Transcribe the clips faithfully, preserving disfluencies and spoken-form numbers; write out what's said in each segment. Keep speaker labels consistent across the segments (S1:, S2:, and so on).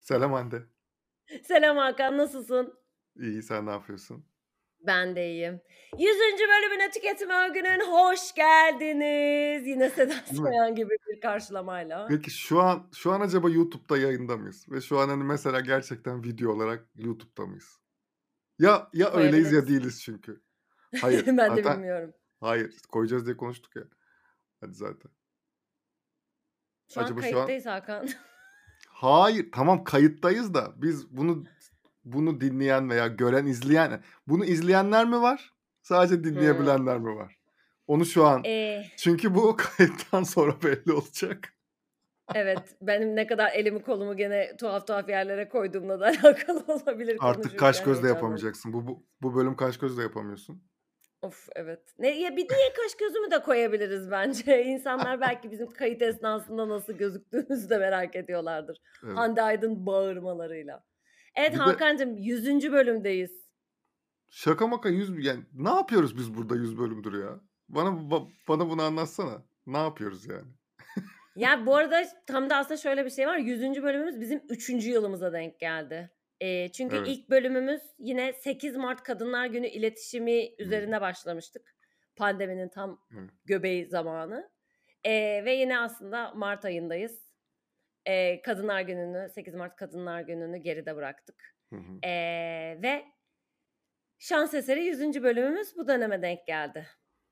S1: Selam Hande.
S2: Selam Hakan, nasılsın?
S1: İyi, sen ne yapıyorsun?
S2: Ben de iyiyim. yüzüncü bölümüne Tüketim Övgü'nün hoş geldiniz. Yine Seda
S1: Değil mi?
S2: Sayan gibi bir karşılamayla.
S1: Peki şu an şu an acaba YouTube'da yayında mıyız? Ve şu an, hani, mesela gerçekten video olarak YouTube'da mıyız? Ya ya öyleyiz ya
S2: Koyabiliriz.
S1: değiliz çünkü. Hayır,
S2: Ben de
S1: zaten
S2: bilmiyorum.
S1: hayır, koyacağız diye konuştuk ya. Hadi zaten.
S2: Şu an
S1: Acaba şu an
S2: kayıttayız Hakan.
S1: hayır, tamam kayıttayız da biz bunu bunu dinleyen veya gören, izleyen bunu izleyenler mi var? Sadece
S2: Hımm.
S1: dinleyebilenler mi var? Onu şu an
S2: Eee,
S1: çünkü bu kayıttan sonra belli olacak.
S2: evet, benim ne kadar elimi kolumu gene tuhaf tuhaf yerlere koyduğumla da alakalı olabilir
S1: Artık kaş
S2: konuşurken
S1: göz de
S2: heyecandan.
S1: yapamayacaksın. Bu bu bu bölüm kaş göz de yapamıyorsun.
S2: Of, evet. Ne ya, bir diye kaş gözümü de koyabiliriz bence. İnsanlar belki bizim kayıt esnasında nasıl gözüktüğümüzü de merak ediyorlardır.
S1: Evet.
S2: Hande Aydın bağırmalarıyla. Evet
S1: Bir de
S2: Hakan'cığım yüzüncü bölümdeyiz.
S1: şaka maka yüz yani ne yapıyoruz biz burada yüz bölümdür ya? Bana ba bana bunu anlatsana. Ne yapıyoruz yani?
S2: Ya, bu arada tam da aslında şöyle bir şey var, yüzüncü bölümümüz bizim üçüncü yılımıza denk geldi. Eee, çünkü
S1: Evet.
S2: ilk bölümümüz yine sekiz Mart Kadınlar Günü iletişimi
S1: Hımm.
S2: üzerine başlamıştık. Pandeminin tam
S1: Evet.
S2: göbeği zamanı. Eee, ve yine aslında mart ayındayız. Eee, Kadınlar Günü'nü, sekiz Mart Kadınlar Günü'nü geride bıraktık.
S1: Hı hı.
S2: Eee, ve şans eseri yüzüncü bölümümüz bu döneme denk geldi.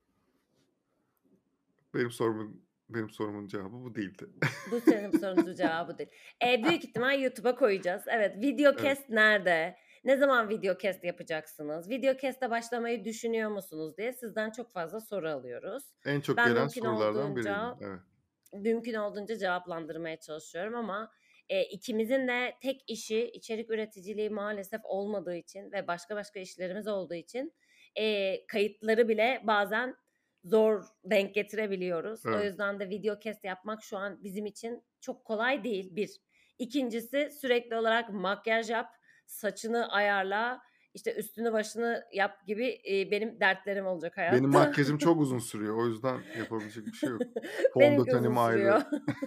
S1: Benim sorumun benim sorumun cevabı bu değildi.
S2: Bu senin sorunuzun cevabı değil. Eee, büyük ihtimal YouTube'a koyacağız. Evet,
S1: Evet.
S2: videocast nerede? Ne zaman videocast yapacaksınız? Videocast'e başlamayı düşünüyor musunuz diye sizden çok fazla soru alıyoruz.
S1: En çok
S2: Ben
S1: gelen
S2: mümkün
S1: sorulardan biriydi.
S2: olduğunca
S1: Evet.
S2: Mümkün olduğunca cevaplandırmaya çalışıyorum ama, eee, ikimizin de tek işi içerik üreticiliği maalesef olmadığı için ve başka başka işlerimiz olduğu için, eee, kayıtları bile bazen zor denk getirebiliyoruz. O
S1: Evet.
S2: yüzden de videocast yapmak şu an bizim için çok kolay değil, bir. İkincisi sürekli olarak makyaj yap, saçını ayarla, işte, üstünü başını yap gibi, eee, benim dertlerim olacak
S1: Benim
S2: hayatta.
S1: makyajım çok uzun sürüyor. O yüzden yapabilecek bir şey yok.
S2: Benimki uzun
S1: Fondötenim
S2: sürüyor.
S1: ayrı.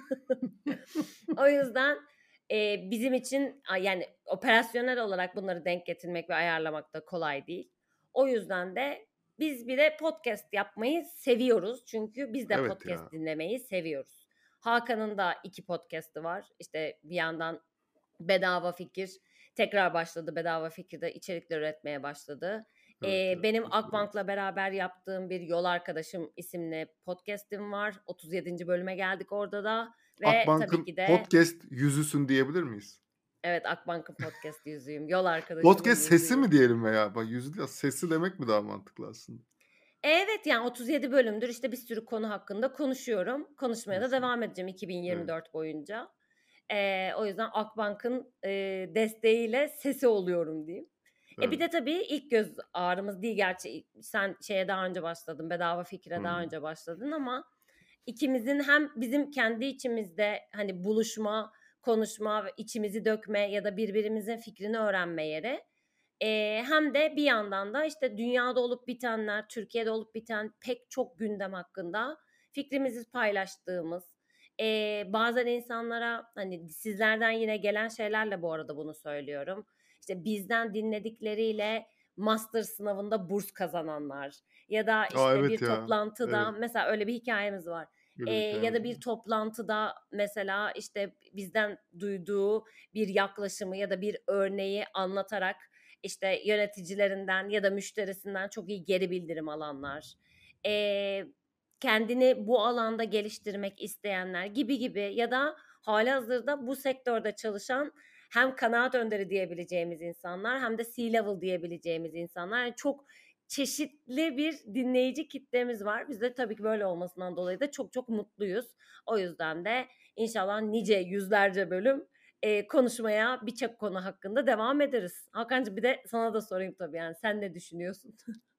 S2: O yüzden, eee, bizim için, a yani, operasyonel olarak bunları denk getirmek ve ayarlamak da kolay değil. O yüzden de biz bir de podcast yapmayı seviyoruz. Çünkü biz de
S1: Evet ya.
S2: podcast dinlemeyi seviyoruz. Hakan'ın da iki podcast'ı var. İşte, bir yandan Bedava Fikir tekrar başladı. Bedava Fikir'de içerikler üretmeye başladı.
S1: Evet
S2: Eee,
S1: ya.
S2: benim
S1: Teşekkür ederiz.
S2: Akbank'la beraber yaptığım bir Yol Arkadaşım isimli podcast'im var. otuz yedinci bölüme geldik orada da ve tabii
S1: Akbank'ın
S2: ki de
S1: podcast yüzüsün diyebilir miyiz?
S2: evet, Akbank'ın podcast yüzüğüm, Yol Arkadaşımın
S1: Podcast sesi
S2: yüzüğü.
S1: mi diyelim veya bak yüzü değil, sesi demek mi daha mantıklı aslında?
S2: Evet, yani otuz yedi bölümdür, işte, bir sürü konu hakkında konuşuyorum. Konuşmaya da
S1: Mesela.
S2: devam edeceğim
S1: Evet,
S2: iki bin yirmi dört boyunca. Eee, o yüzden Akbank'ın, eee, desteğiyle sesi oluyorum diyeyim. E, bir
S1: evet.
S2: de tabii ilk göz ağrımız değil gerçi sen şeye daha önce başladın, Bedava Fikir'e daha
S1: Hımm.
S2: önce başladın ama ikimizin hem bizim kendi içimizde, hani, buluşma, konuşma ve içimizi dökme ya da birbirimizin fikrini öğrenme yeri, eee, hem de bir yandan da, işte, dünyada olup bitenler, Türkiye'de olup biten pek çok gündem hakkında fikrimizi paylaştığımız, eee, bazen insanlara, hani, sizlerden yine gelen şeylerle bu arada bunu söylüyorum. İşte, bizden dinledikleriyle master sınavında burs kazananlar ya da,
S1: A,
S2: işte,
S1: evet
S2: bir
S1: ya.
S2: toplantıda
S1: Evet,
S2: mesela öyle bir hikâyemiz var.
S1: böyle
S2: Eee,
S1: bir
S2: ya da
S1: hikâyemiz
S2: bir
S1: var.
S2: toplantıda mesela, işte, bizden duyduğu bir yaklaşımı ya da bir örneği anlatarak, işte, yöneticilerinden ya da müşterisinden çok iyi geri bildirim alanlar, eee, kendini bu alanda geliştirmek isteyenler gibi gibi ya da hâlihazırda bu sektörde çalışan hem kanaat önderi diyebileceğimiz insanlar hem de C-level diyebileceğimiz insanlar. Yani çok çeşitli bir dinleyici kitlemiz var. Biz de tabii ki böyle olmasından dolayı da çok çok mutluyuz. O yüzden de inşallah nice yüzlerce bölüm, eee, konuşmaya birçok konu hakkında devam ederiz. Hakan'cığım bir de sana da sorayım tabii, yani, sen ne düşünüyorsun?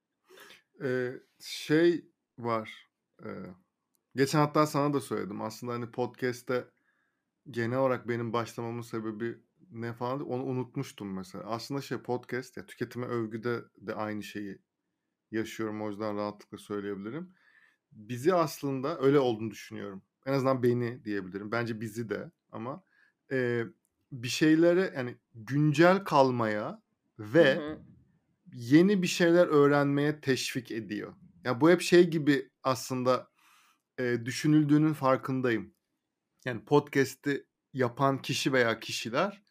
S1: Eee, şey var, eee, geçen hatta sana da söyledim. Aslında, hani, podcast'te genel olarak benim başlamamın sebebi ne falan onu unutmuştum mesela. Aslında şey podcast ya tüketime övgüde de aynı şeyi yaşıyorum. O yüzden rahatlıkla söyleyebilirim. Bizi aslında öyle olduğunu düşünüyorum. En azından beni diyebilirim. Bence bizi de ama, eee, bir şeylere, yani, güncel kalmaya
S2: Hı
S1: ve
S2: hı.
S1: yeni bir şeyler öğrenmeye teşvik ediyor. Ya, bu hep şey gibi aslında, eee, düşünüldüğünün farkındayım. Yani, podcast'i yapan kişi veya kişiler,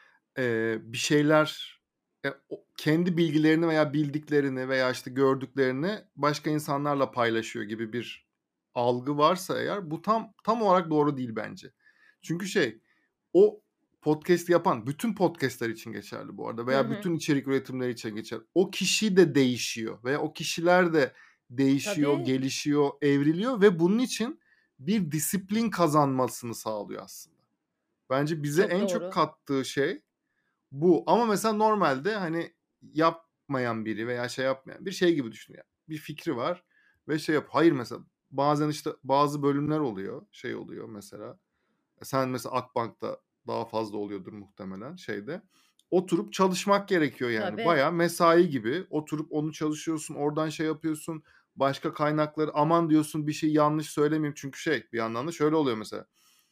S1: eee, bir şeyler, e o kendi bilgilerini veya bildiklerini veya, işte, gördüklerini başka insanlarla paylaşıyor gibi bir algı varsa eğer bu tam tam olarak doğru değil bence. Çünkü şey, o podcast'i yapan, bütün podcast'ler için geçerli bu arada
S2: Hı
S1: veya
S2: hı.
S1: bütün içerik üretimleri için geçerli. O kişi de değişiyor veya o kişiler de değişiyor,
S2: Tabii.
S1: gelişiyor, evriliyor ve bunun için bir disiplin kazanmasını sağlıyor aslında. Bence bize
S2: Çok
S1: en çok
S2: doğru.
S1: kattığı şey bu. Ama mesela normalde, hani, yapmayan biri veya şey yapmayan bir şey gibi düşün yani. Bir fikri var ve şey yap hayır mesela bazen, işte, bazı bölümler oluyor, şey oluyor mesela, sen mesela Akbank'ta daha fazla oluyordur muhtemelen şeyde. Oturup çalışmak gerekiyor yani.
S2: Tabii.
S1: Bayağı mesai gibi oturup onu çalışıyorsun, oradan şey yapıyorsun, başka kaynakları aman diyorsun bir şey yanlış söylemeyeyim çünkü şey bir yandan da şöyle oluyor mesela.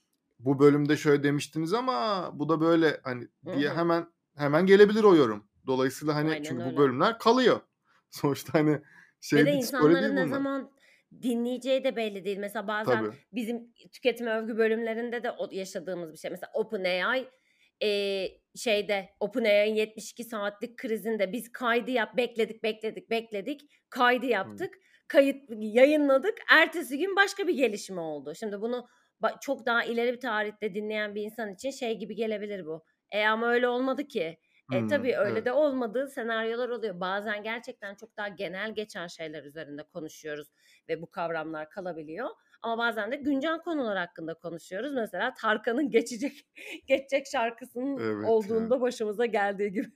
S1: Bu bölümde şöyle demiştiniz ama bu da böyle hani
S2: Hı
S1: diye
S2: hı.
S1: hemen hemen gelebilir o yorum. Dolayısıyla hani
S2: Aynen
S1: çünkü bu
S2: öyle.
S1: bölümler kalıyor. Sonuçta hani
S2: Ve
S1: şey
S2: de
S1: değil, story değil
S2: insanların ne
S1: bunlar.
S2: zaman dinleyeceği de belli değil. Mesela bazen
S1: Tabii.
S2: bizim tüketim övgü bölümlerinde de o yaşadığımız bir şey. Mesela OpenAI, eee, şeyde OpenAI'ın yetmiş iki saatlik krizinde biz kaydı yap bekledik, bekledik, bekledik, kaydı
S1: Hı.
S2: yaptık, kayıt yayınladık. Ertesi gün başka bir gelişme oldu. Şimdi bunu ba çok daha ileri bir tarihte dinleyen bir insan için şey gibi gelebilir bu. E, ama öyle olmadı ki. E, tabii
S1: Hımm,
S2: öyle
S1: evet.
S2: de olmadığı senaryolar oluyor. Bazen gerçekten çok daha genel geçen şeyler üzerinde konuşuyoruz ve bu kavramlar kalabiliyor. Ama bazen de güncel konular hakkında konuşuyoruz. Mesela Tarkan'ın Geçecek Geçecek şarkısının
S1: Evet ya.
S2: olduğunda başımıza geldiği gibi.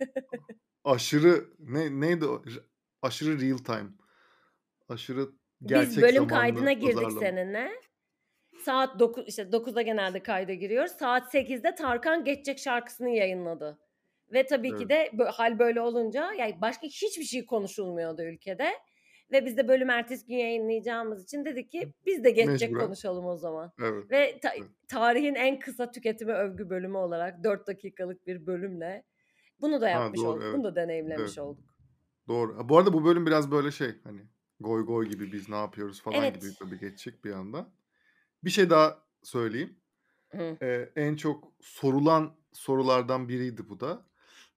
S1: Aşırı ne neydi o? R aşırı real time. Aşırı
S2: Biz
S1: gerçek
S2: bölüm
S1: zamanlı
S2: kaydına girdik
S1: pazarlama.
S2: seninle. Saat doku işte dokuzda genelde kayda giriyoruz. Saat sekizde Tarkan Geçecek şarkısını yayınladı ve tabii ki
S1: Evet.
S2: de bö hâl böyle olunca, yani, başka hiçbir şey konuşulmuyordu ülkede ve biz de bölümü ertesi gün yayınlayacağımız için dedik ki biz de geçecek
S1: Mecburen.
S2: konuşalım o zaman
S1: Evet,
S2: ve ta
S1: evet.
S2: tarihin en kısa tüketime övgü bölümü olarak dört dakikalık bir bölümle bunu da
S1: Ha,
S2: yapmış
S1: doğru,
S2: olduk.
S1: evet.
S2: Bunu da
S1: Evet,
S2: deneyimlemiş olduk.
S1: doğru. Ha, bu arada bu bölüm biraz böyle şey, hani, goy goy gibi, biz ne yapıyoruz falan gibi
S2: Evet.
S1: tabii geçecek bir anda. Bir şey daha söyleyeyim.
S2: Hı.
S1: Eee, en çok sorulan sorulardan biriydi bu da.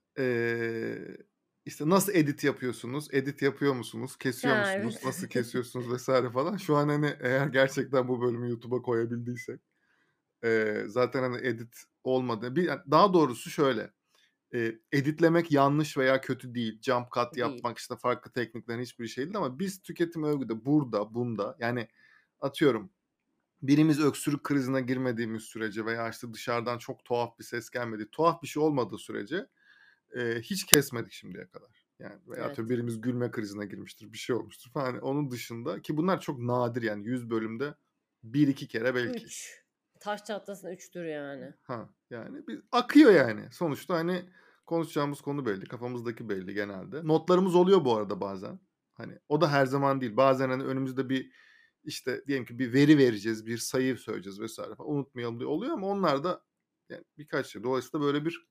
S1: Eee, işte, nasıl edit yapıyorsunuz? Edit yapıyor musunuz? Kesiyor
S2: Ha,
S1: musunuz?
S2: evet.
S1: Nasıl kesiyorsunuz vesaire falan. Şu an, hani, eğer gerçekten bu bölümü YouTube'a koyabildiysek, eee, zaten, hani, edit olmadı. Bir daha doğrusu şöyle, eee, editlemek yanlış veya kötü değil. Jump cut
S2: Değil.
S1: yapmak, işte, farklı tekniklerin hiçbiri şey değil ama biz tüketim övgüde burada, bunda, yani, atıyorum, birimiz öksürük krizine girmediğimiz sürece veya, işte, dışarıdan çok tuhaf bir ses gelmediği, tuhaf bir şey olmadığı sürece, eee, hiç kesmedik şimdiye kadar. Yani veya atıyorum
S2: Evet.
S1: birimiz gülme krizine girmiştir, bir şey olmuştur falan. Hani, onun dışında ki bunlar çok nadir yani yüz bölümde bir iki kere belki.
S2: üç. Taş çatlasın üçtür yani.
S1: Ha, yani bir akıyor yani. Sonuçta, hani, konuşacağımız konu belli, kafamızdaki belli genelde. Notlarımız oluyor bu arada bazen. Hani, o da her zaman değil. Bazen, hani, önümüzde bir, işte, diyelim ki bir veri vereceğiz, bir sayı söyleyeceğiz vesaire falan, unutmayalım diye oluyor ama onlar da yani birkaç şey. Dolayısıyla böyle bir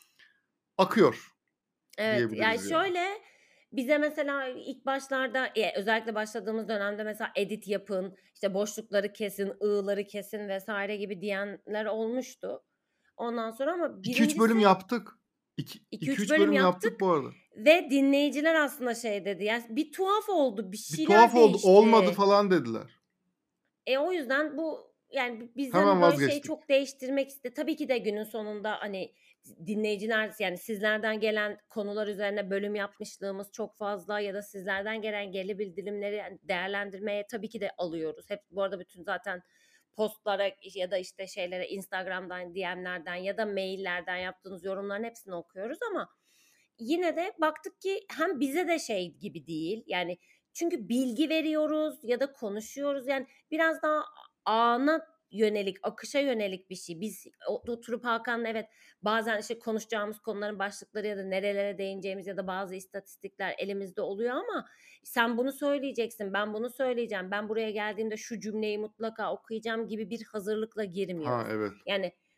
S1: akıyor
S2: Evet, yani,
S1: diyebiliriz yani.
S2: şöyle, bize mesela ilk başlarda, eee, özellikle başladığımız dönemde mesela edit yapın, işte, boşlukları kesin, ığları kesin vesaire gibi diyenler olmuştu. Ondan sonra ama
S1: iki üç bölüm
S2: birincisi
S1: yaptık. İki
S2: iki
S1: iki
S2: üç
S1: üç
S2: bölüm
S1: bölüm
S2: yaptık
S1: yaptık bu arada.
S2: ve dinleyiciler aslında şey dedi, yani, "Bir tuhaf oldu, bir
S1: Bir tuhaf
S2: şeyler
S1: oldu, olmadı
S2: değişti."
S1: falan dediler.
S2: E, o yüzden bu, yani, bi biz, hani,
S1: Hemen
S2: böyle, şeyi
S1: vazgeçtik.
S2: çok değiştirmek iste tabii ki de günün sonunda, hani, dinleyiciler, yani, sizlerden gelen konular üzerine bölüm yapmışlığımız çok fazla ya da sizlerden gelen geri bildirimleri, hani, değerlendirmeye tabii ki de alıyoruz. Hep bu arada bütün zaten postlara ya da, işte, şeylere Instagram'dan D M'lerden ya da maillerden yaptığınız yorumların hepsini okuyoruz ama yine de baktık ki hem bize de şey gibi değil, yani, çünkü bilgi veriyoruz ya da konuşuyoruz, yani, biraz daha ana yönelik, akışa yönelik bir şey. Biz o oturup Hakan'la evet, bazen, işte, konuşacağımız konuların başlıkları ya da nerelere değineceğimiz ya da bazı istatistikler elimizde oluyor ama sen bunu söyleyeceksin, ben bunu söyleyeceğim, ben buraya geldiğimde şu cümleyi mutlaka okuyacağım gibi bir hazırlıkla
S1: Ha,
S2: girmiyoruz.
S1: evet.
S2: Yani,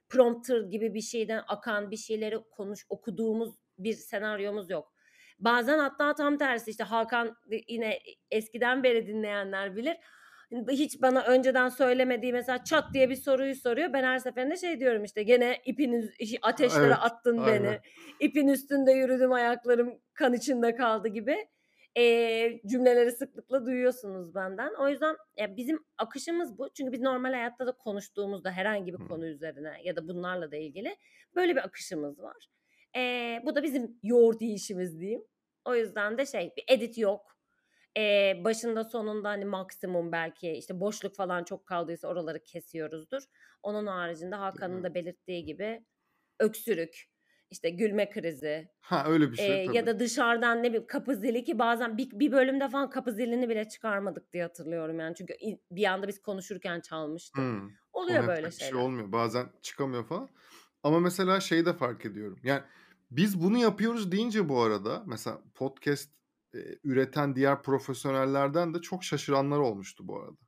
S2: prompter gibi bir şeyden akan bir şeyleri konuş okuduğumuz bir senaryomuz yok. Bazen hatta tam tersi, işte, Hakan yine eskiden beri dinleyenler bilir. Hiç bana önceden söylemediği mesela çat diye bir soruyu soruyor. Ben her seferinde şey diyorum, işte, "Gene ipin üz ateşlere
S1: Evet,
S2: attın beni.
S1: aynen.
S2: İpin üstünde yürüdüm, ayaklarım kan içinde kaldı." gibi, eee, cümleleri sıklıkla duyuyorsunuz benden. O yüzden, ya, bizim akışımız bu. Çünkü biz normal hayatta da konuştuğumuzda herhangi bir
S1: Hımm.
S2: konu üzerine ya da bunlarla da ilgili böyle bir akışımız var. Eee, bu da bizim yoğurt yiyişimiz diyeyim. O yüzden de şey, bir edit yok. Eee, başında sonunda, hani, maksimum belki, işte, boşluk falan çok kaldıysa oraları kesiyoruzdur. Onun haricinde Hakan'ın da belirttiği gibi öksürük, işte, gülme krizi,
S1: Ha, öyle bir
S2: eee,
S1: şey
S2: ya
S1: tabii.
S2: da dışarıdan ne bileyim kapı zili ki bazen bir bir bölümde falan kapı zilini bile çıkarmadık diye hatırlıyorum yani. Çünkü i bir anda biz konuşurken çalmıştı.
S1: Hımm. Ona
S2: Oluyor böyle
S1: yapacak bir şey
S2: şeyler.
S1: olmuyor. Bazen çıkamıyor falan. Ama mesela şeyi de fark ediyorum. Yani, biz bunu yapıyoruz deyince bu arada mesela podcast, eee, üreten diğer profesyonellerden de çok şaşıranlar olmuştu bu arada.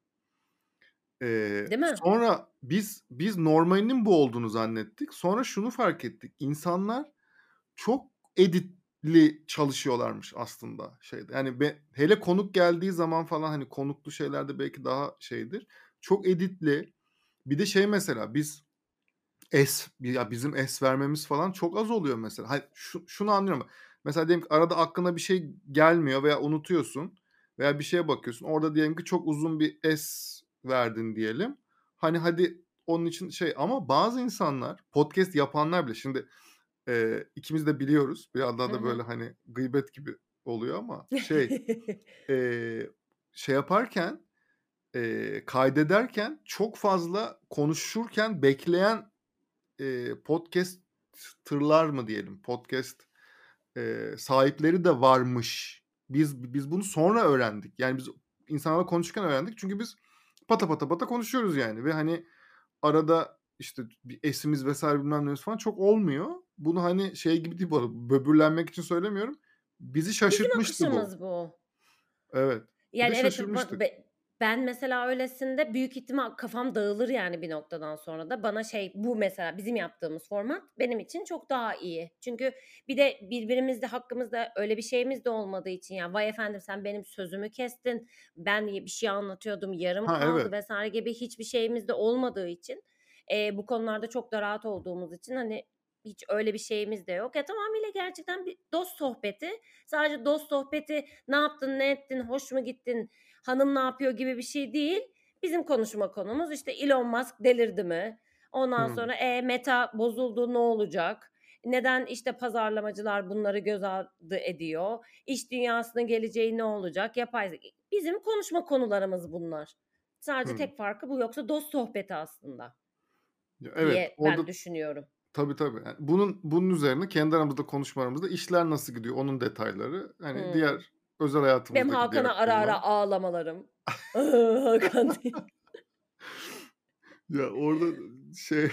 S1: Eee,
S2: Değil mi?
S1: sonra biz biz normalinin bu olduğunu zannettik. Sonra şunu fark ettik. İnsanlar çok edit'li çalışıyorlarmış aslında şeyde. Yani be hele konuk geldiği zaman falan, hani, konuklu şeylerde belki daha şeydir. Çok edit'li. Bir de şey mesela biz es ya, bizim es vermemiz falan çok az oluyor mesela. Hayır, şu şunu anlıyorum. Mesela diyelim ki arada aklına bir şey gelmiyor veya unutuyorsun veya bir şeye bakıyorsun. Orada diyelim ki çok uzun bir es verdin diyelim. Hani, hadi onun için şey ama bazı insanlar, podcast yapanlar bile şimdi, eee, ikimiz de biliyoruz. Biraz daha
S2: Hı
S1: da böyle,
S2: hı.
S1: hani, gıybet gibi oluyor ama şey, eee, şey yaparken, eee, kaydederken çok fazla konuşurken bekleyen Eee, podcaster'lar mı diyelim, podcast, eee, sahipleri de varmış. Biz biz bunu sonra öğrendik. Yani biz insanlarla konuşurken öğrendik. Çünkü biz pata pata pata konuşuyoruz yani ve, hani, arada, işte, bir esimiz vesaire bilmem nemiz falan çok olmuyor. Bunu, hani, şey gibi değil bu arada, böbürlenmek için söylemiyorum. Bizi
S2: Bizim
S1: şaşırtmıştı bu.
S2: akışımız bu.
S1: Evet. Bir de
S2: Yani, evet, ba
S1: şaşırmıştık.
S2: be ben mesela öylesinde büyük ihtimal kafam dağılır yani bir noktadan sonra da. Bana şey, bu mesela bizim yaptığımız format benim için çok daha iyi. Çünkü bir de birbirimizde hakkımızda öyle bir şeyimiz de olmadığı için ya, "Vay efendim sen benim sözümü kestin, ben y bir şey anlatıyordum, yarım
S1: Ha,
S2: kaldı."
S1: evet.
S2: vesaire gibi hiçbir şeyimiz de olmadığı için, eee, bu konularda çok da rahat olduğumuz için, hani, hiç öyle bir şeyimiz de yok. Ya, tamamıyla gerçekten bir dost sohbeti. Sadece dost sohbeti, "Ne yaptın, ne ettin, hoş mu gittin, hanım ne yapıyor?" gibi bir şey değil. Bizim konuşma konumuz, işte, Elon Musk delirdi mi? Ondan
S1: Hımm.
S2: sonra, eee, Meta bozuldu, ne olacak? Neden, işte, pazarlamacılar bunları göz ardı ediyor? İş dünyasının geleceği ne olacak? Yapay zeka. Bizim konuşma konularımız bunlar. Sadece
S1: Hımm.
S2: tek farkı bu. Yoksa dost sohbeti aslında
S1: Ya, evet,
S2: diye
S1: orada
S2: ben düşünüyorum.
S1: tabii, tabii. Yani, bunun bunun üzerine kendi aramızda konuşmalarımızda işler nasıl gidiyor, onun detayları, hani,
S2: Hımm.
S1: diğer özel
S2: Benim
S1: hayatımızdaki
S2: Hakan'a
S1: diğer
S2: ara
S1: konular.
S2: ara ağlamalarım. Hakan diye.
S1: Ya, orada şey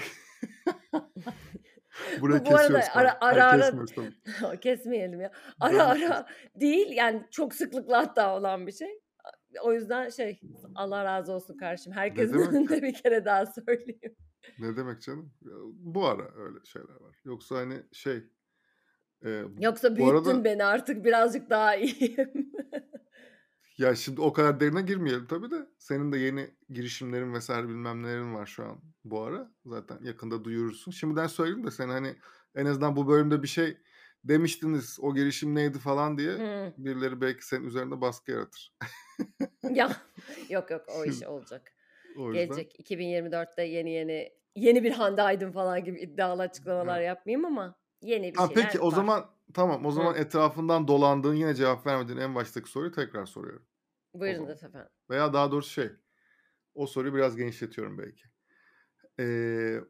S1: burayı
S2: Bu bu arada
S1: kesiyoruz
S2: ara
S1: tamam.
S2: ara
S1: Hayır,
S2: ara
S1: kesmiyoruz tabii.
S2: kesmeyelim ya. Ara
S1: Burayı kes
S2: ara değil, yani çok sıklıkla hatta olan bir şey. A o yüzden şey, Allah razı olsun kardeşim.
S1: Ne
S2: Herkesin
S1: demek ya?
S2: önünde bir kere daha söyleyeyim.
S1: Ne demek canım? Ya, bu ara öyle şeyler var. Yoksa, hani, şey, eee,
S2: Yoksa
S1: bu arada
S2: büyüttün beni, artık birazcık daha iyiyim.
S1: ya, şimdi o kadar derine girmeyelim tabii de. Senin de yeni girişimlerin vesaire bilmem nelerin var şu an bu ara. Zaten yakında duyurursun. Şimdiden söyleyeyim de sen, hani, en azından bu bölümde bir şey demiştiniz, o girişim neydi falan diye
S2: Hıı.
S1: birileri belki senin üzerinde baskı yaratır.
S2: Ya, yok yok o iş
S1: Şimdi
S2: olacak.
S1: o yüzden
S2: Gelecek iki bin yirmi dörtte yeni yeni, yeni bir Hande Aydın falan gibi iddialı açıklamalar
S1: evet.
S2: yapmayayım ama yeni bir
S1: Ha, peki
S2: şeyler
S1: o
S2: var.
S1: zaman tamam, o zaman
S2: Hı.
S1: etrafından dolandığın, yine cevap vermediğin en baştaki soruyu tekrar soruyorum o zaman.
S2: Buyurunuz efendim.
S1: Veya daha doğrusu şey, o soruyu biraz genişletiyorum belki. Eee,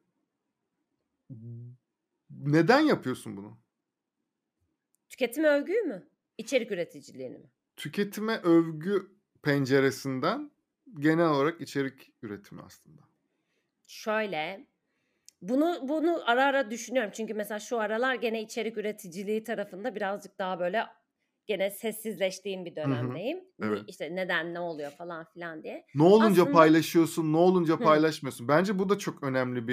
S1: neden yapıyorsun bunu?
S2: Tüketim övgüyü mü? İçerik üreticiliğini mi?
S1: Tüketime övgü penceresinden genel olarak içerik üretimi aslında.
S2: Şöyle, bunu bunu ara ara düşünüyorum. Çünkü mesela şu aralar gene içerik üreticiliği tarafında birazcık daha böyle gene sessizleştiğim bir
S1: Hı hı.
S2: dönemdeyim. Ni
S1: Evet.
S2: işte neden, ne oluyor falan filan diye.
S1: Ne olunca
S2: Aslında
S1: paylaşıyorsun, ne olunca
S2: Hıh.
S1: paylaşmıyorsun? Bence bu da çok önemli bir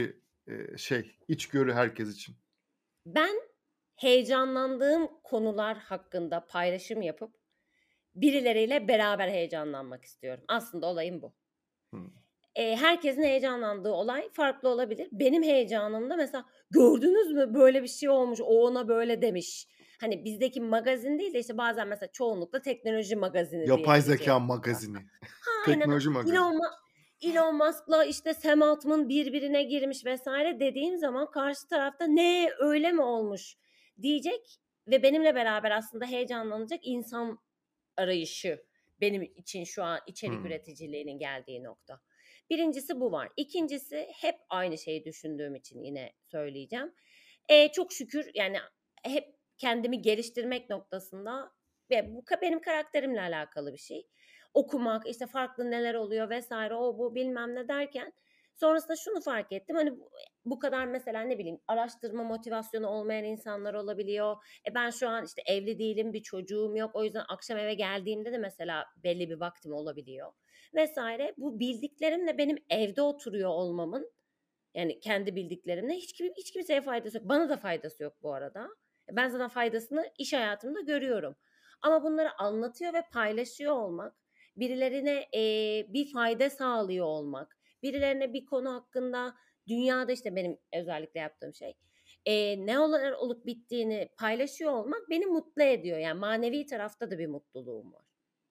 S1: eee, şey, içgörü herkes için?
S2: Ben heyecanlandığım konular hakkında paylaşım yapıp birileriyle beraber heyecanlanmak istiyorum. Aslında olayım bu.
S1: Hımm.
S2: Eee, herkesin heyecanlandığı olay farklı olabilir. Benim heyecanım da mesela, "Gördünüz mü böyle bir şey olmuş, o ona böyle demiş." Hani bizdeki magazin değil de işte bazen mesela çoğunlukla teknoloji magazini
S1: Yapay
S2: diyebileceğim
S1: zekâ
S2: mesela.
S1: magazini.
S2: Ha, aynen.
S1: Teknoloji magazini.
S2: Elon Ma Elon Musk'la işte Sam Altman birbirine girmiş vesaire dediğim zaman karşı tarafta "Ne, öyle mi olmuş?" diyecek ve benimle beraber aslında heyecanlanacak insan arayışı benim için şu an içerik
S1: Hımm.
S2: üreticiliğinin geldiği nokta. Birincisi bu var. İkincisi hep aynı şeyi düşündüğüm için yine söyleyeceğim. Eee, çok şükür yani hep kendimi geliştirmek noktasında ve bu ka benim karakterimle alakalı bir şey. Okumak, işte farklı neler oluyor vesaire o bu bilmem ne derken sonrasında şunu fark ettim. Hani bu bu kadar mesela ne bileyim araştırma motivasyonu olmayan insanlar olabiliyor. E, ben şu an, işte, evli değilim, bir çocuğum yok. O yüzden akşam eve geldiğimde de mesela belli bir vaktim olabiliyor vesaire. Bu bildiklerimle benim evde oturuyor olmamın, yani kendi bildiklerimle hiç kim hiç kimseye faydası yok. Bana da faydası yok bu arada. E, ben zaten faydasını iş hayatımda görüyorum. Ama bunları anlatıyor ve paylaşıyor olmak, birilerine, eee, bir fayda sağlıyor olmak, birilerine bir konu hakkında dünyada, işte, benim özellikle yaptığım şey, eee, ne olar olup bittiğini paylaşıyor olmak beni mutlu ediyor. Yani manevi tarafta da bir mutluluğum var.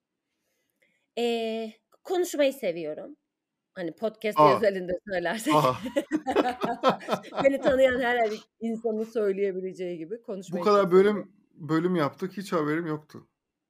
S2: Eee, konuşmayı seviyorum. Hani podcast
S1: A!
S2: özelinde söylersek.
S1: A!
S2: Beni tanıyan her insanın söyleyebileceği gibi
S1: Bu
S2: konuşmayı çok
S1: kadar
S2: seviyorum.
S1: bölüm bölüm yaptık, hiç haberim yoktu.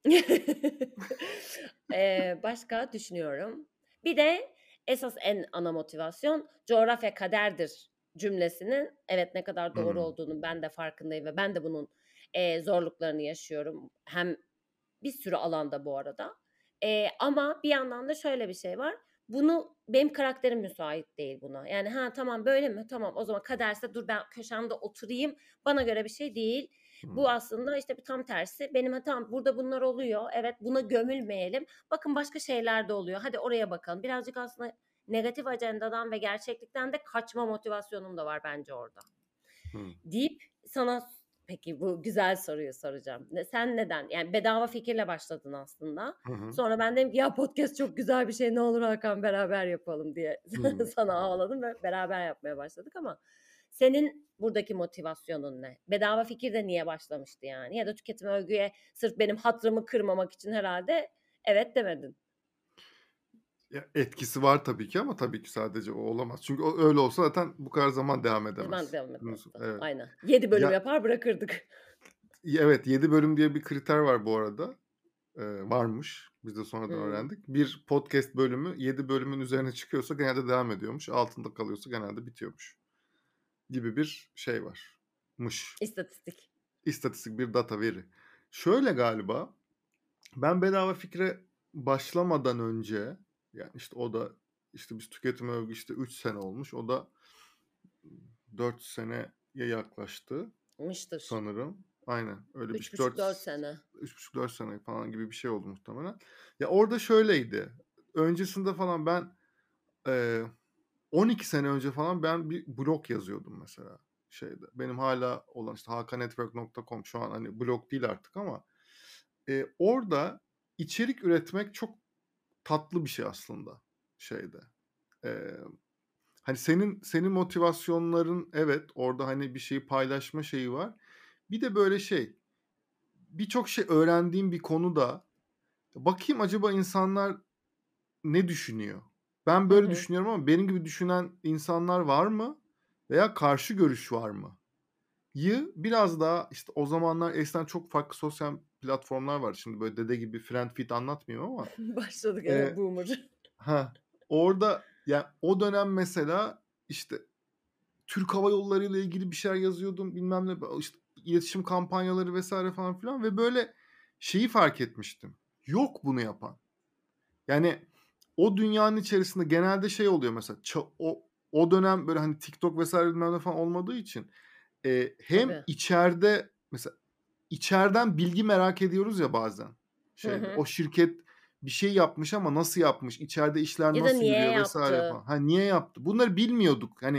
S2: Eee, başka düşünüyorum. Bir de esas en ana motivasyon coğrafya kaderdir cümlesinin evet ne kadar doğru
S1: Hımm.
S2: olduğunun ben de farkındayım ve ben de bunun, eee, zorluklarını yaşıyorum. Hem bir sürü alanda bu arada. Eee, ama bir yandan da şöyle bir şey var. Bunu benim karakterim müsait değil buna. Yani, "Ha, tamam böyle mi? Tamam o zaman kaderse dur ben köşemde oturayım." Bana göre bir şey değil. Bu
S1: Hımm.
S2: aslında, işte, bir tam tersi. Benim, "Ha, tamam burada bunlar oluyor. Evet, buna gömülmeyelim. Bakın başka şeyler de oluyor. Hadi oraya bakalım." Birazcık aslında negatif ajandadan ve gerçeklikten de kaçma motivasyonum da var bence orada.
S1: Hımm.
S2: Deyip sana s peki bu güzel soruyu soracağım. Ne sen neden? Yani bedava fikirle başladın aslında.
S1: Hı hı.
S2: Sonra ben dedim ki ya podcast çok güzel bir şey ne olur Hakan beraber yapalım diye
S1: Hımm.
S2: sana havaladım ve beraber yapmaya başladık ama senin buradaki motivasyonun ne? Bedava fikir de niye başlamıştı yani? Ya da tüketim övgüye sırf benim hatırımı kırmamak için herhâlde evet demedin.
S1: Ya, etkisi var tabii ki ama tabii ki sadece o olamaz. Çünkü o öyle olsa zaten bu kadar zaman devam
S2: Hemen
S1: edemez.
S2: devam
S1: Bunu s
S2: etmezdi.
S1: evet.
S2: Aynen. yedi bölüm
S1: Ya,
S2: yapar bırakırdık.
S1: y evet, yedi bölüm diye bir kriter var bu arada. Eee, varmış. Biz de sonradan
S2: Hımm.
S1: öğrendik. Bir podcast bölümü yedi bölümün üzerine çıkıyorsa genelde devam ediyormuş. Altında kalıyorsa genelde bitiyormuş gibi bir şey var mış.
S2: İstatistik.
S1: İstatistik bir data, veri. Şöyle galiba, ben bedava fikre başlamadan önce, yani, işte, o da, işte, biz Tüketim Övgü, işte, üç sene olmuş. O da dört seneye yaklaştı
S2: Mıştır.
S1: sanırım. Aynen, öyle bir
S2: Üç
S1: şey.
S2: buçuk
S1: dört
S2: dört sene.
S1: üç buçuk dört sene falan gibi bir şey oldu muhtemelen. Ya, orada şöyleydi, öncesinde falan ben, eee, on iki sene önce falan ben bir blog yazıyordum mesela şeyde. Benim hâlâ olan, işte, hakanetwork nokta com şu an, hani, blog değil artık ama, eee, orada içerik üretmek çok tatlı bir şey aslında şeyde. Emm, hani, senin senin motivasyonların evet, orada, hani, bir şeyi paylaşma şeyi var. Bir de böyle şey, birçok şey öğrendiğim bir konuda bakayım acaba insanlar ne düşünüyor? Ben
S2: Hı
S1: böyle
S2: hı.
S1: düşünüyorum ama benim gibi düşünen insanlar var mı veya karşı görüş var mı? Yı biraz daha, işte, o zamanlar eskiden çok farklı sosyal platformlar vardı. Şimdi böyle dede gibi Friendfeed anlatmayayım ama,
S2: Başladı gene
S1: eee
S2: boomer.
S1: Hah, orada ya, o dönem mesela, işte, Türk Hava Yolları ile ilgili bir şeyler yazıyordum, bilmem ne, ba işte, iletişim kampanyaları vesaire falan filan ve böyle şeyi fark etmiştim. Yok bunu yapan. Yani o dünyanın içerisinde genelde şey oluyor mesela, ça o o dönem böyle, hani, TikTok vesaire bilmem ne falan olmadığı için, eee, hem
S2: Tabii.
S1: içeride mesela içeriden bilgi merak ediyoruz ya bazen
S2: Hı
S1: şeyde.
S2: hı.
S1: O şirket bir şey yapmış ama nasıl yapmış, içeride işler
S2: Ya da
S1: nasıl
S2: niye
S1: yürüyor vesaire
S2: yaptı?
S1: falan. Ha, niye yaptı? Bunları bilmiyorduk. Hani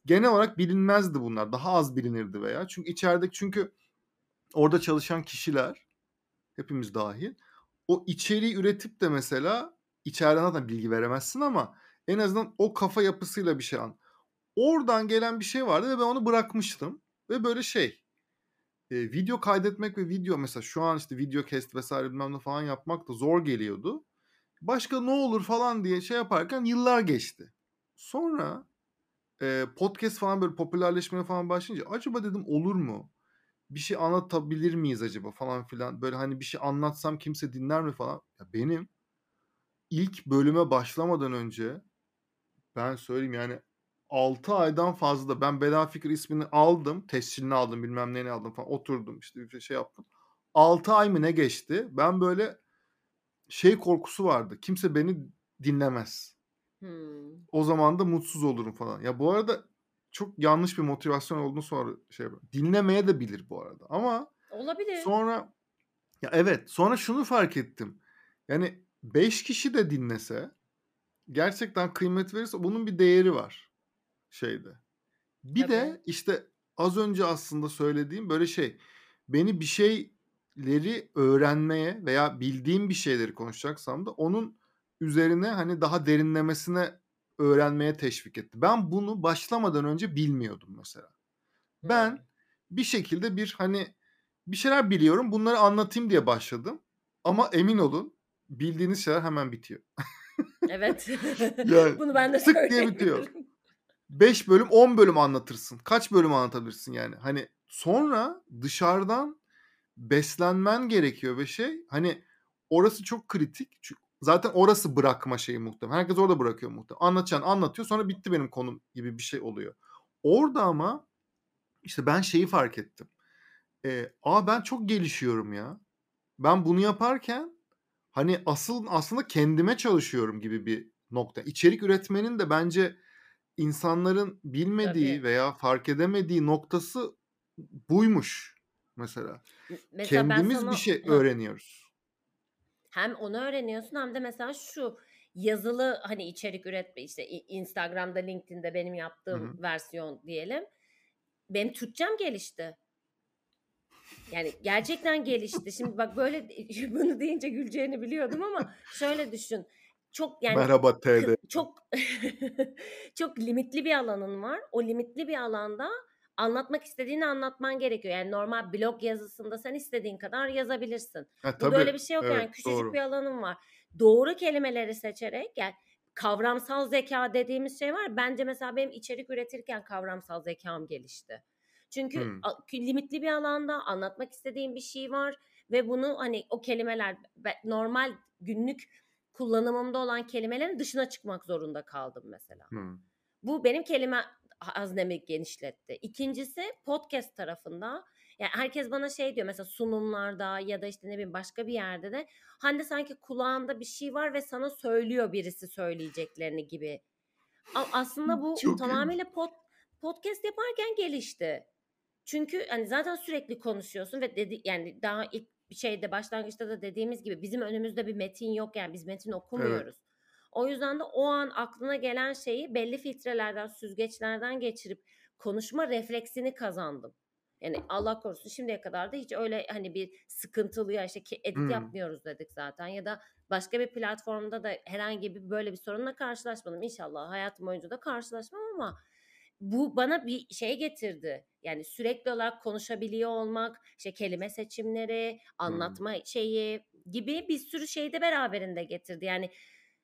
S1: genel olarak bilinmezdi bunlar. Daha az bilinirdi veya. Çünkü içeride çünkü orada çalışan kişiler, hepimiz dâhil, o içeriği üretip de mesela içeriden zaten bilgi veremezsin ama en azından o kafa yapısıyla bir şey an oradan gelen bir şey vardı ve ben onu bırakmıştım ve böyle şey, eee, video kaydetmek ve video mesela şu an işte videocast vesaire bilmem ne falan yapmak da zor geliyordu. Başka ne olur falan diye şey yaparken yıllar geçti. Sonra, eee, podcast falan böyle popülerleşmeye falan başlayınca acaba dedim olur mu? Bir şey anlatabilir miyiz acaba falan filan. Böyle hani bir şey anlatsam kimse dinler mi falan. Ya benim ilk bölüme başlamadan önce ben söyleyeyim yani altı aydan fazla ben Bedava Fikir ismini aldım. Tescilini aldım, bilmem neyini aldım falan. Oturdum işte bir şey yaptım. altı ay mı ne geçti? Ben böyle şey korkusu vardı. Kimse beni dinlemez.
S2: Hımm.
S1: O zaman da mutsuz olurum falan. Ya bu arada çok yanlış bir motivasyon olduğunu sonra şey yapıyorum. Dinlemeyebilir bu arada ama
S2: Olabilir.
S1: sonra ya evet, sonra şunu fark ettim. Yani beş kişi de dinlese, gerçekten kıymet verirse bunun bir değeri var şeyde. Bir
S2: Tabii.
S1: de işte az önce aslında söylediğim böyle şey, beni bir şeyleri öğrenmeye veya bildiğim bir şeyleri konuşacaksam da onun üzerine hani daha derinlemesine öğrenmeye teşvik etti. Ben bunu başlamadan önce bilmiyordum mesela.
S2: Hımm.
S1: Ben bir şekilde bir hani bir şeyler biliyorum, bunları anlatayım diye başladım ama emin olun bildiğiniz şeyler hemen bitiyor.
S2: Evet.
S1: Yani
S2: Bunu ben de
S1: tık diye bitiyor.
S2: söyleyebilirim.
S1: beş bölüm, on bölüm anlatırsın. Kaç bölüm anlatabilirsin yani? Hani sonra dışarıdan beslenmen gerekiyor ve şey, hani orası çok kritik. Çü zaten orası bırakma şeyi muhtemelen. Herkes orada bırakıyor muhtemelen. Anlatacaksın, anlatıyor, sonra bitti benim konum gibi bir şey oluyor. Orada ama işte ben şeyi fark ettim. Eee, a, ben çok gelişiyorum ya. Ben bunu yaparken, hani, asıl aslında kendime çalışıyorum gibi bir nokta. İçerik üretmenin de bence insanların bilmediği
S2: Tabii.
S1: veya fark edemediği noktası buymuş mesela.
S2: M mesela ben
S1: Kendimiz bir
S2: sana
S1: şey
S2: Hah.
S1: öğreniyoruz.
S2: Hem onu öğreniyorsun hem de mesela şu, yazılı, hani, içerik üretme, işte, İ Instagram'da, LinkedIn'de benim
S1: Hı
S2: yaptığım
S1: hı.
S2: versiyon diyelim. Benim Türkçem gelişti. Yani, gerçekten gelişti. Şimdi bak böyle bunu deyince güleceğini biliyordum ama şöyle düşün, çok, yani,
S1: Merhaba
S2: kı
S1: T D.
S2: çok çok limitli bir alanın var. O limitli bir alanda anlatmak istediğini anlatman gerekiyor. Yani, normal blog yazısında sen istediğin kadar yazabilirsin.
S1: Ha,
S2: Burada
S1: tabii.
S2: öyle bir şey yok,
S1: Evet,
S2: yani, küçücük bir
S1: doğru.
S2: alanın var. Doğru kelimeleri seçerek, yani, kavramsal zekâ dediğimiz şey var ya, bence mesela benim içerik üretirken kavramsal zekâm gelişti. Çünkü
S1: Hımm.
S2: a kü limitli bir alanda anlatmak istediğim bir şey var ve bunu, hani, o kelimeler be normal günlük kullanımımda olan kelimelerin dışına çıkmak zorunda kaldım mesela.
S1: Hımm.
S2: Bu benim kelime haznemi genişletti. İkincisi podcast tarafında, ya, herkes bana şey diyor mesela sunumlarda ya da, işte, ne bileyim, başka bir yerde de, "Hande sanki kulağında bir şey var ve sana söylüyor birisi söyleyeceklerini gibi." A aslında bu
S1: Çok iyiymiş.
S2: tamamıyla pod podcast yaparken gelişti. Çünkü, hani, zaten sürekli konuşuyorsun ve dedi yani, daha ilk şeyde, başlangıçta da dediğimiz gibi bizim önümüzde bir metin yok, yani, biz metin
S1: Evet.
S2: okumuyoruz. O yüzden de o an aklına gelen şeyi belli filtrelerden, süzgeçlerden geçirip konuşma refleksini kazandım. Yani, Allah korusun şimdiye kadar da hiç öyle, hani, bir sıkıntılı ya, işte, ki edit
S1: Hımm.
S2: yapmıyoruz dedik zaten ya da başka bir platformda da herhangi bir böyle bir sorunla karşılaşmadım. İnşallah hayatım boyunca da karşılaşmam ama bu bana bir şey getirdi. Yani sürekli olarak konuşabiliyor olmak, işte kelime seçimleri,
S1: Hımm.
S2: anlatma şeyi gibi bir sürü şeyi de beraberinde getirdi. Yani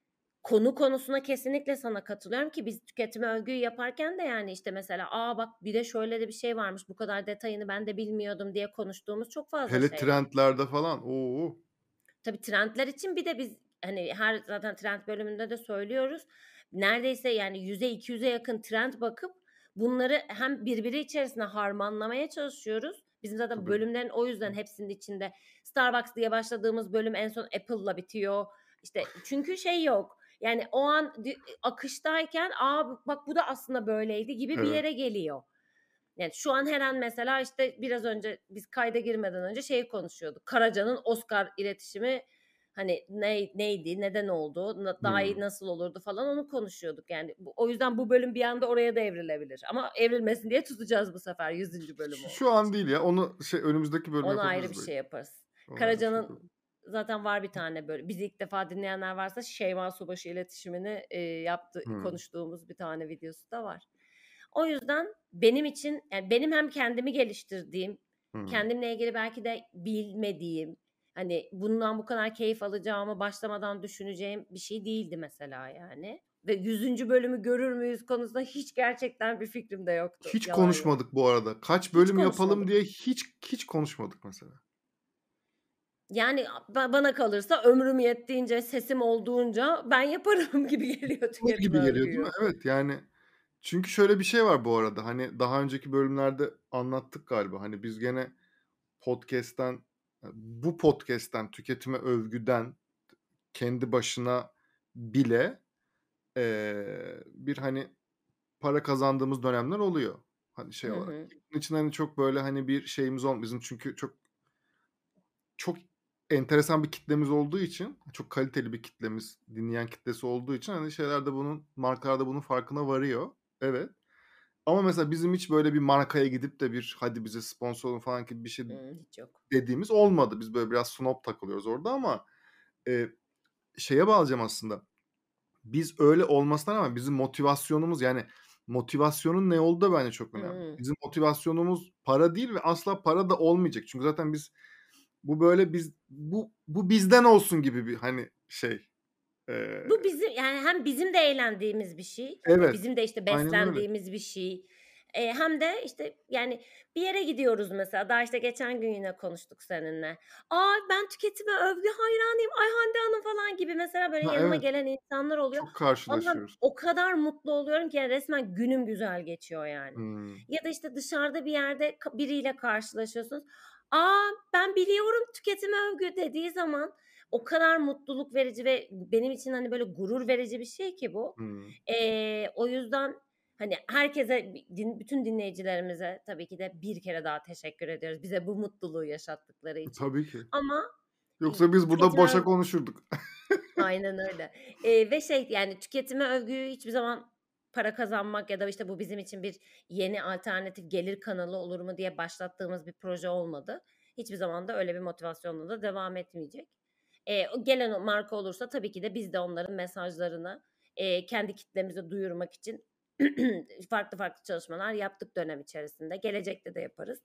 S2: konu konusuna kesinlikle sana katılıyorum ki biz tüketim övgüyü yaparken de yani işte mesela, "A, bak bir de şöyle de bir şey varmış, bu kadar detayını ben de bilmiyordum." diye konuştuğumuz çok fazla
S1: Hele
S2: şey var.
S1: trendlerde falan. O!
S2: Tabii trendler için bir de biz, hani, her zaten trend bölümünde de söylüyoruz. Neredeyse yani yüze iki yüze yakın trend bakıp bunları hem birbiri içerisinde harmanlamaya çalışıyoruz. Bizim zaten
S1: Tabii.
S2: bölümlerin o yüzden hepsinin içinde Starbucks diye başladığımız bölüm en son Apple'la bitiyor. İşte çünkü şey yok, yani o an di akıştayken, "A, bak bu da aslında böyleydi." gibi bir
S1: Evet.
S2: yere geliyor. Yani, şu an her an mesela, işte, biraz önce biz kayda girmeden önce şeyi konuşuyorduk. Karaca'nın Oscar iletişimi, Hani ney neydi, neden oldu, na daha iyi
S1: Hımm.
S2: nasıl olurdu falan onu konuşuyorduk yani. Bu o yüzden bu bölüm bir anda oraya da evrilebilir ama evrilmesin diye tutacağız bu sefer yüzüncü bölüm
S1: Ş
S2: olduğu
S1: şu an
S2: için.
S1: değil ya. Onu şey önümüzdeki bölüm
S2: Onu ayrı bir
S1: yapabiliriz
S2: şey
S1: belki.
S2: yaparız.
S1: Onu ayrı bir şey
S2: Karaca'nın
S1: yapabiliriz.
S2: zaten var bir tane böyle bizi ilk defa dinleyenler varsa Şeyma Subaşı iletişimini, eee, yaptı
S1: Hımm.
S2: konuştuğumuz bir tane videosu da var. O yüzden benim için, yani, benim hem kendimi geliştirdiğim,
S1: Hımm.
S2: kendimle ilgili belki de bilmediğim, hani, bundan bu kadar keyif alacağımı başlamadan düşüneceğim bir şey değildi mesela yani ve yüzüncü bölümü görür müyüz konusunda hiç gerçekten bir fikrim de yoktu,
S1: Hiç
S2: yalan yok.
S1: konuşmadık bu arada. Kaç
S2: Hiç
S1: bölüm yapalım
S2: konuşmadık.
S1: diye hiç hiç konuşmadık mesela.
S2: Yani, a ba bana kalırsa ömrüm yettiğince, sesim olduğunca ben yaparım gibi geliyor
S1: Olur
S2: tüketim
S1: gibi geliyor, değil mi?
S2: övgüyü.
S1: Evet, yani çünkü şöyle bir şey var bu arada, hani, daha önceki bölümlerde anlattık galiba. Hani, biz gene podcast'ten, eee, bu podcast'ten, tüketime övgüden kendi başına bile, eee, bir, hani, para kazandığımız dönemler oluyor, hani, şey
S2: Hı
S1: olarak.
S2: hı.
S1: Bunun için, hani, çok böyle, hani, bir şeyimiz olm bizim çünkü çok çok enteresan bir kitlemiz olduğu için, çok kaliteli bir kitlemiz, dinleyen kitlesi olduğu için, hani, şeyler de bunun, markalar da bunun farkına varıyor. Evet. Ama mesela bizim hiç böyle bir markaya gidip de bir "Hadi bize sponsor olun." falan gibi bir şey
S2: Hımm, hiç yok.
S1: dediğimiz olmadı. Biz böyle biraz snob takılıyoruz orada ama, eee, şeye bağlayacağım aslında. Biz öyle olmasına rağmen bizim motivasyonumuz, yani, motivasyonun ne olduğu da bence çok önemli.
S2: Hımm.
S1: Bizim motivasyonumuz para değil ve asla para da olmayacak. Çünkü zaten biz bu böyle biz bu bu bizden olsun gibi bir, hani, şey. Eee
S2: Bu bizim, yani, hem bizim de eğlendiğimiz bir şey ve
S1: Evet,
S2: bizim de, işte,
S1: aynen öyle.
S2: beslendiğimiz bir şey. Eee, hem de, işte, yani, bir yere gidiyoruz mesela, daha, işte, geçen gün yine konuştuk seninle. "A, ben tüketime övgü hayranıyım. Ay, Hande Hanım." falan gibi mesela böyle
S1: Ha,
S2: yanıma
S1: evet,
S2: gelen insanlar oluyor.
S1: çok
S2: Vallahi
S1: karşılaşıyoruz.
S2: o kadar mutlu oluyorum ki, yani, resmen günüm güzel geçiyor yani.
S1: Hımm.
S2: Ya da, işte, dışarıda bir yerde ka biriyle karşılaşıyorsunuz. "A, ben biliyorum tüketime övgü." dediği zaman o kadar mutluluk verici ve benim için, hani, böyle gurur verici bir şey ki bu.
S1: Hımm.
S2: Eee, o yüzden, hani, herkese, bi din bütün dinleyicilerimize tabii ki de bir kere daha teşekkür ediyoruz bize bu mutluluğu yaşattıkları için.
S1: Tabii ki.
S2: Ama,
S1: Yoksa
S2: iii,
S1: biz burada
S2: tüketime
S1: boşa
S2: öv
S1: konuşurduk.
S2: Aynen öyle. Eee, ve şey, yani, tüketime övgüyü hiçbir zaman para kazanmak ya da, işte, bu bizim için bir yeni alternatif gelir kanalı olur mu diye başlattığımız bir proje olmadı. Hiçbir zaman da öyle bir motivasyonla da devam etmeyecek. Eee, o gelen o marka olursa tabii ki de biz de onların mesajlarını, eee, kendi kitlemize duyurmak için farklı farklı çalışmalar yaptık dönem içerisinde. Gelecekte de yaparız.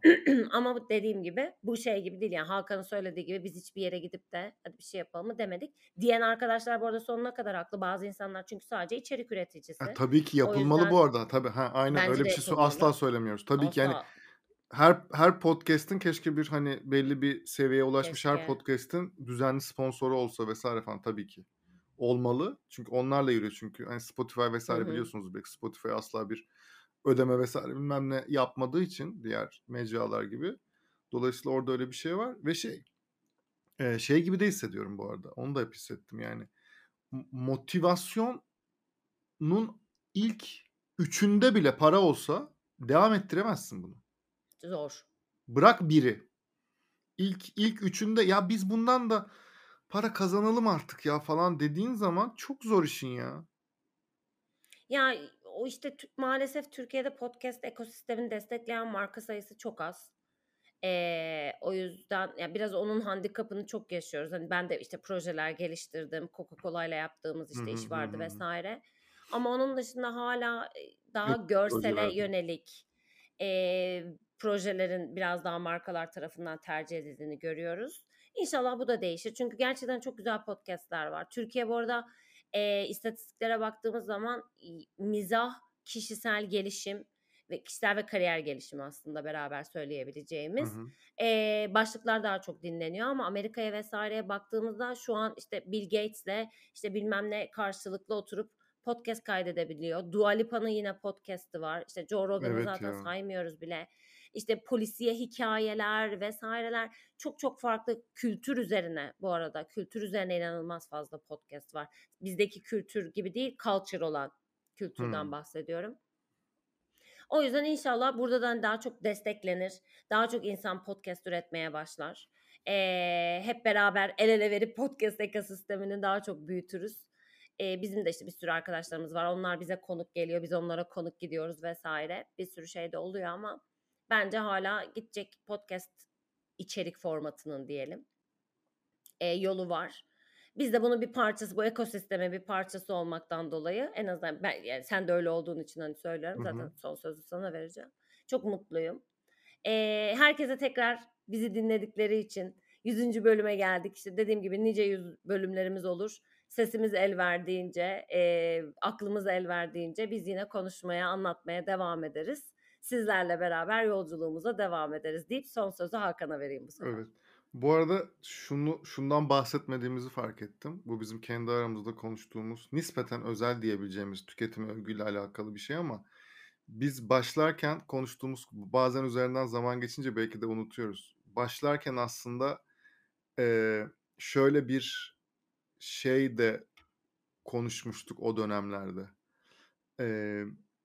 S2: Ama bu dediğim gibi bu şey gibi değil, yani, Hakan'ın söylediği gibi biz hiçbir yere gidip de "Hadi bir şey yapalım mı?" demedik. Diyen arkadaşlar bu arada sonuna kadar haklı. Bazı insanlar çünkü sadece içerik
S1: Ha,
S2: üreticisi.
S1: tabii ki
S2: O
S1: yapılmalı bu
S2: yüzden
S1: arada. Tabii, ha, aynen
S2: bence
S1: öyle
S2: de
S1: bir şey sö asla
S2: yapılmalı.
S1: söylemiyoruz. Tabii ki, yani,
S2: Asla.
S1: her her podcast'in keşke bir, hani, belli bir seviyeye ulaşmış her
S2: Keşke.
S1: podcast'in düzenli sponsoru olsa vesaire falan tabii ki. Olmalı. Çünkü onlarla yürüyor çünkü. Hani, Spotify
S2: Hı
S1: vesaire
S2: hı.
S1: biliyorsunuz belki Spotify asla bir ödeme vesaire bilmem ne yapmadığı için diğer mecralar gibi. Dolayısıyla orada öyle bir şey var ve şey, eee, şey gibi de hissediyorum bu arada. Onu da hep hissettim yani. M motivasyonun ilk üçünde bile para olsa devam ettiremezsin bunu.
S2: Zor.
S1: Bırak biri. İlk ilk üçünde "Ya, biz bundan da para kazanalım artık ya." falan dediğin zaman çok zor işin ya.
S2: Ya, o, işte, tü maalesef Türkiye'de podcast ekosistemini destekleyen marka sayısı çok az. Eee, o yüzden ya, biraz onun handikapını çok yaşıyoruz. Hani, ben de, işte, projeler geliştirdim. Coca-Cola'yla yaptığımız,
S1: Hı
S2: işte,
S1: hı.
S2: iş
S1: Hı
S2: vardı
S1: hı.
S2: vesaire. Ama onun dışında hâlâ, eee, daha
S1: Küçük
S2: görsele
S1: projelerde.
S2: yönelik, eee, projelerin biraz daha markalar tarafından tercih edildiğini görüyoruz. İnşallah bu da değişir. Çünkü gerçekten çok güzel podcast'ler var. Türkiye bu arada, eee, istatistiklere baktığımız zaman, iii, mizah, kişisel gelişim ve kişisel ve kariyer gelişimi aslında beraber
S1: Hı
S2: söyleyebileceğimiz,
S1: hı.
S2: eee, başlıklar daha çok dinleniyor ama Amerika'ya vesaireye baktığımızda şu an, işte, Bill Gates'le, işte, bilmem ne karşılıklı oturup podcast kaydedebiliyor. Dua Lipa'nın yine podcast'ı var. İşte, Joe Rogan'ı
S1: Evet
S2: zaten
S1: ya.
S2: saymıyoruz bile. İşte, polisiye hikâyeler vesaireler çok çok farklı kültür üzerine bu arada, kültür üzerine inanılmaz fazla podcast var. Bizdeki kültür gibi değil, culture olan kültürden
S1: Hımm.
S2: bahsediyorum. O yüzden inşallah burada da, hani, daha çok desteklenir, daha çok insan podcast üretmeye başlar. Eee, hep beraber el ele verip podcast ekosistemini daha çok büyütürüz. Eee, bizim de işte bir sürü arkadaşlarımız var. Onlar bize konuk geliyor, biz onlara konuk gidiyoruz vesaire. Bir sürü şey de oluyor ama bence hâlâ gidecek podcast içerik formatının diyelim, eee, yolu var. Biz de bunun bir parçası, bu ekosistemin bir parçası olmaktan dolayı en azından ben, yani sen de öyle olduğun için hani söylüyorum.
S1: Hı
S2: Zaten
S1: hı.
S2: son sözü sana vereceğim. Çok mutluyum. Eee, herkese tekrar bizi dinledikleri için yüzüncü bölüme geldik. İşte dediğim gibi nice yüz bölümlerimiz olur. Sesimiz el verdiğince, eee, aklımız el verdiğince biz yine konuşmaya, anlatmaya devam ederiz. Sizlerle beraber yolculuğumuza devam ederiz deyip son sözü Hakan'a vereyim bu sefer.
S1: Evet. Bu arada şunu şundan bahsetmediğimizi fark ettim. Bu bizim kendi aramızda konuştuğumuz, nispeten özel diyebileceğimiz tüketim övgüyle alakalı bir şey ama biz başlarken konuştuğumuz, bazen üzerinden zaman geçince belki de unutuyoruz. Başlarken aslında, eee, şöyle bir şey de konuşmuştuk o dönemlerde. Eee,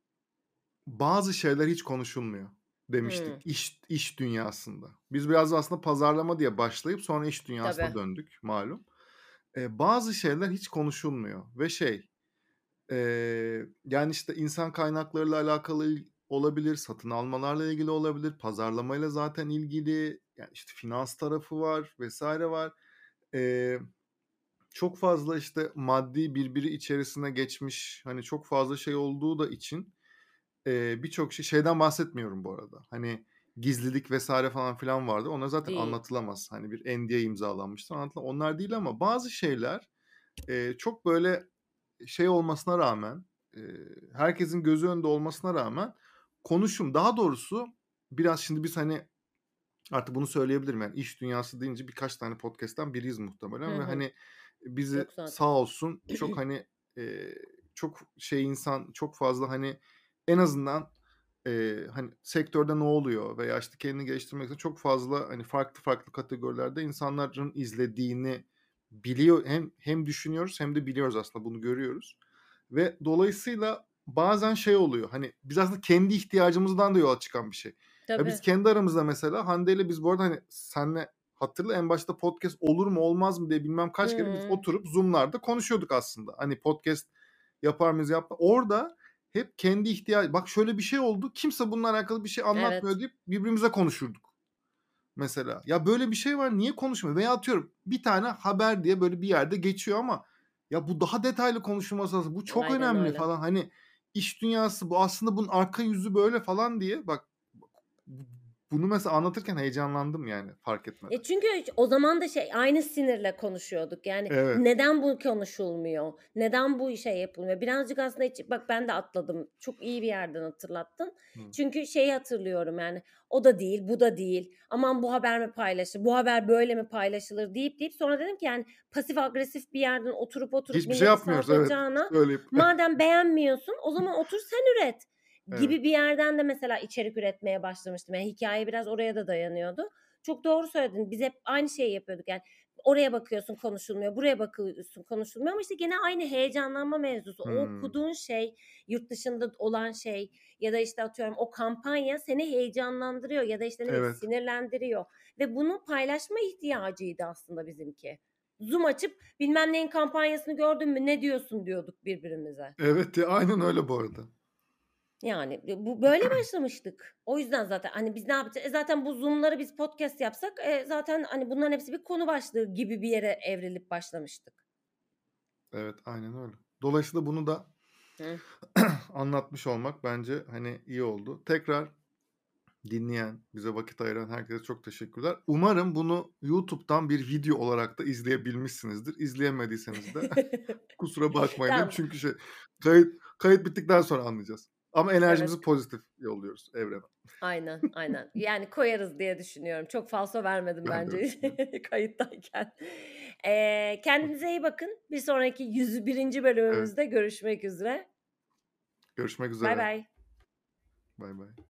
S1: bazı şeyler hiç konuşulmuyor
S2: Hımm.
S1: demiştik iş iş dünyasında. Biz biraz da aslında pazarlama diye başlayıp sonra iş dünyasına
S2: Tabii.
S1: döndük malum. Eee, bazı şeyler hiç konuşulmuyor ve şey, eee, yani, işte, insan kaynaklarıyla alakalı il olabilir, satın almalarla ilgili olabilir, pazarlamayla zaten ilgili, yani, işte, finans tarafı var vesaire var. Eee, çok fazla, işte, maddi birbiri içerisine geçmiş, hani, çok fazla şey olduğu da için, eee, birçok şey şeyden bahsetmiyorum bu arada, hani, gizlilik vesaire falan filan vardır. Onlar zaten
S2: Değil.
S1: anlatılamaz. Hani, bir N D A imzalanmıştır, anlatıla onlar değil ama bazı şeyler, eee, çok böyle şey olmasına rağmen, eee, herkesin gözü önünde olmasına rağmen konuşum daha doğrusu biraz şimdi biz, hani, artık bunu söyleyebilirim, yani, iş dünyası deyince birkaç tane podcast'ten biriyiz
S2: Hı
S1: muhtemelen ve,
S2: hı.
S1: hani, bizi
S2: Yok zaten.
S1: sağ olsun çok, hani, eee, çok şey insan, çok fazla, hani, en azından, eee, hani, sektörde ne oluyor veya, işte, kendini geliştirmek için çok fazla, hani, farklı farklı kategorilerde insanların izlediğini biliyor hem hem düşünüyoruz hem de biliyoruz aslında bunu görüyoruz ve dolayısıyla bazen şey oluyor, hani, biz aslında kendi ihtiyacımızdan da yola çıkan bir şey. Ya, biz
S2: Tabii.
S1: kendi aramızda mesela Hande'yle biz bu arada, hani, senle hatırla en başta podcast olur mu olmaz mı diye bilmem
S2: Hı
S1: kaç kere biz
S2: hı.
S1: oturup Zoom'larda konuşuyorduk aslında. Hani, podcast yapar mıyız yapma orada hep kendi ihtiya bak şöyle bir şey oldu, kimse bununla alakalı bir şey anlatmıyor
S2: Evet.
S1: deyip birbirimize konuşurduk mesela. Ya, böyle bir şey var, niye konuşmuyor? Veya atıyorum bir tane haber diye böyle bir yerde geçiyor ama ya, bu daha detaylı konuşulması lazım. Bu çok
S2: Aynen
S1: önemli
S2: öyle.
S1: falan. Hani, iş dünyası bu aslında bunun arka yüzü böyle falan diye bak bu bunu mesela anlatırken heyecanlandım yani fark etmeden.
S2: E, çünkü o zaman da şey, aynı sinirle konuşuyorduk. Yani,
S1: Evet.
S2: neden bu konuşulmuyor? Neden bu şey yapılmıyor? Birazcık aslında hiç bak ben de atladım. Çok iyi bir yerden hatırlattın.
S1: Hı.
S2: Çünkü şeyi hatırlıyorum yani, o da değil, bu da değil. Aman bu haber mi paylaşılır? Bu haber böyle mi paylaşılır? deyip deyip sonra dedim ki yani pasif agresif bir yerden oturup oturup
S1: Hiçbir şey
S2: milleti
S1: yapmıyoruz, evet.
S2: sağlayacağına
S1: Söyleyip.
S2: madem beğenmiyorsun o zaman otur sen üret
S1: Evet.
S2: gibi bir yerden de mesela içerik üretmeye başlamıştım. Yani hikâye biraz oraya da dayanıyordu. Çok doğru söyledin. Biz hep aynı şeyi yapıyorduk yani. Oraya bakıyorsun konuşulmuyor, buraya bakıyorsun konuşulmuyor ama işte gene aynı heyecanlanma mevzusu. O
S1: Hımm.
S2: okuduğun şey, yurt dışında olan şey ya da işte atıyorum o kampanya seni heyecanlandırıyor ya da işte ne bileyim
S1: Evet.
S2: sinirlendiriyor ve bunu paylaşma ihtiyacıydı aslında bizimki. Zoom açıp bilmem neyin kampanyasını gördün mü ne diyorsun diyorduk birbirimize.
S1: Evet ya, aynen öyle bu arada.
S2: Yani, e, bu böyle başlamıştık. O yüzden zaten, hani, biz ne yapacağız? E, zaten bu Zoom'ları biz podcast yapsak, eee, zaten, hani, bunların hepsi bir konu başlığı gibi bir yere evrilip başlamıştık.
S1: Evet, aynen öyle. Dolayısıyla bunu da
S2: Hıh.
S1: anlatmış olmak bence, hani, iyi oldu. Tekrar dinleyen, bize vakit ayıran herkese çok teşekkürler. Umarım bunu YouTube'dan bir video olarak da izleyebilmişsinizdir. İzleyemediyseniz de kusura bakmayın derim.
S2: Tamam.
S1: Çünkü şey, kayıt kayıt bittikten sonra anlayacağız. Ama
S2: Evet.
S1: enerjimizi pozitif yolluyoruz evrene.
S2: Aynen, aynen. Yani, koyarız diye düşünüyorum. Çok falso vermedim
S1: Ben de öyle
S2: bence
S1: düşünüyorum.
S2: kayıttayken. Eee, kendinize iyi bakın. Bir sonraki yüz birinci
S1: Evet,
S2: bölümümüzde görüşmek üzere.
S1: görüşmek üzere.
S2: Baybay.
S1: Baybay.